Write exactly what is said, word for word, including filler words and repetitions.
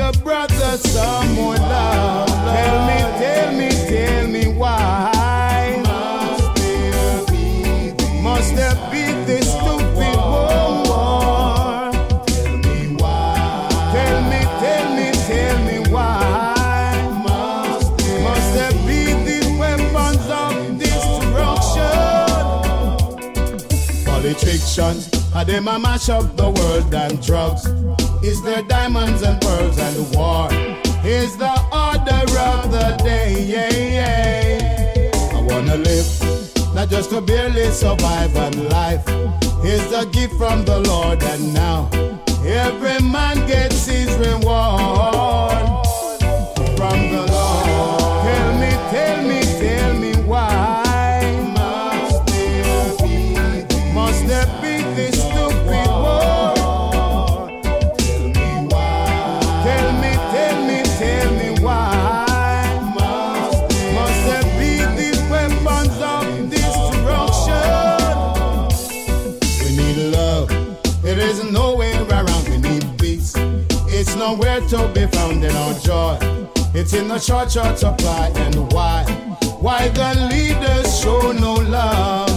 your brother some more love. Tell me, tell me, tell me why. Must there be this, must there be this stupid war? Tell me why. Tell me, tell me, tell me why. Must there, must there be these weapons of destruction? Politicians, how them a mash up the world and drugs. Is there diamonds and pearls and war? Is the order of the day? Yeah, yeah. I wanna live, not just to barely survive, but life is a gift from the Lord, and now every man gets his reward from the Lord. Tell me, tell me, tell me why. Must there be, must there be this stupid war? It's nowhere to be found in our joy. It's in the short, short supply. And why? Why the leaders show no love?